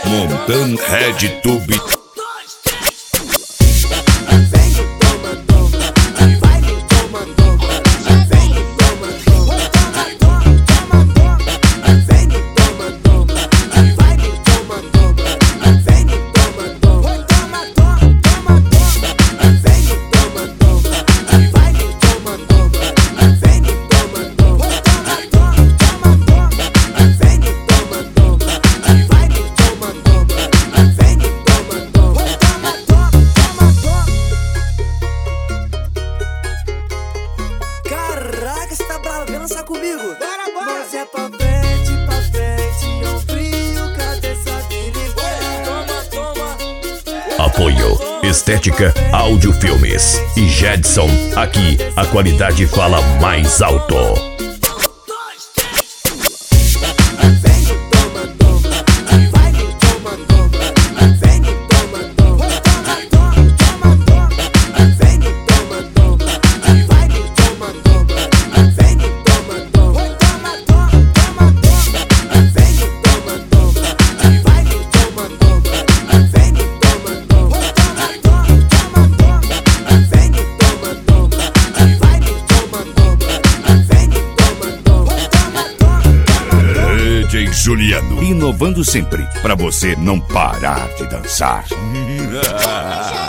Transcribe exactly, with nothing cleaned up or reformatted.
Montando RedTube. Caraca, você tá bravo, vem dançar comigo? Bora, bora! Mas é pra frente, pra frente, ombrinho, cabeça, vira Toma, toma! Apoio Estética Áudio Filmes e Jedson. Aqui a qualidade fala mais alto. D J Juliano, inovando sempre, pra você não parar de dançar.